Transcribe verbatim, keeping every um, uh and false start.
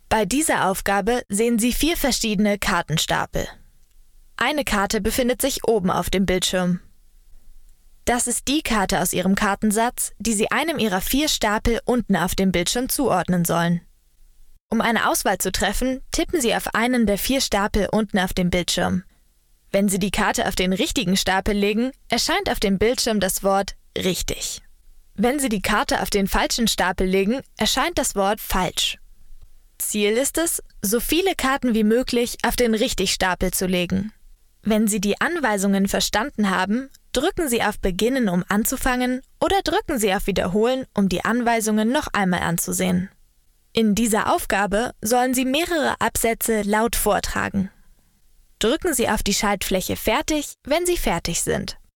Bei dieser Aufgabe sehen Sie vier verschiedene Kartenstapel. Eine Karte befindet sich oben auf dem Bildschirm. Das ist die Karte aus Ihrem Kartensatz, die Sie einem Ihrer vier Stapel unten auf dem Bildschirm zuordnen sollen. Um eine Auswahl zu treffen, tippen Sie auf einen der vier Stapel unten auf dem Bildschirm. Wenn Sie die Karte auf den richtigen Stapel legen, erscheint auf dem Bildschirm das Wort richtig. Wenn Sie die Karte auf den falschen Stapel legen, erscheint das Wort falsch. Ziel ist es, so viele Karten wie möglich auf den Richtigstapel zu legen. Wenn Sie die Anweisungen verstanden haben, drücken Sie auf Beginnen, um anzufangen, oder drücken Sie auf Wiederholen, um die Anweisungen noch einmal anzusehen. In dieser Aufgabe sollen Sie mehrere Absätze laut vortragen. Drücken Sie auf die Schaltfläche Fertig, wenn Sie fertig sind.